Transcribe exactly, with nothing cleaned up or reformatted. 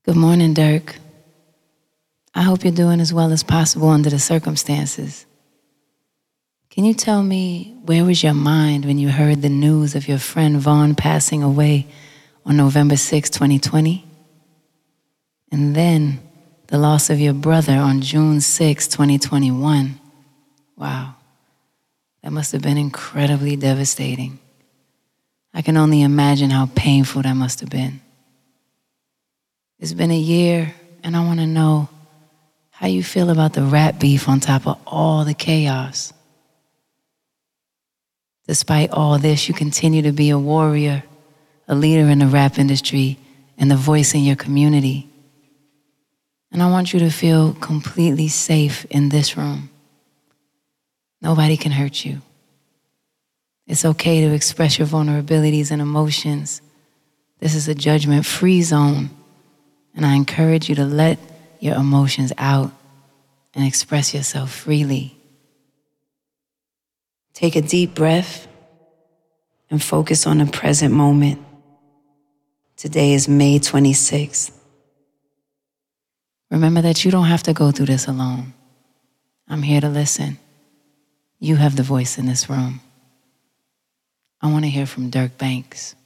Good morning, Dirk. I hope you're doing as well as possible under the circumstances. Can you tell me, where was your mind when you heard the news of your friend Vaughn passing away on November sixth, twenty twenty? And then the loss of your brother on June sixth, twenty twenty-one. Wow, that must have been incredibly devastating. I can only imagine how painful that must have been. It's been a year, and I want to know how you feel about the rap beef on top of all the chaos. Despite all this, you continue to be a warrior, a leader in the rap industry, and the voice in your community. And I want you to feel completely safe in this room. Nobody can hurt you. It's okay to express your vulnerabilities and emotions. This is a judgment-free zone, and I encourage you to let your emotions out and express yourself freely. Take a deep breath and focus on the present moment. Today is May twenty-sixth. Remember that you don't have to go through this alone. I'm here to listen. You have the voice in this room. I want to hear from Dirk Banks.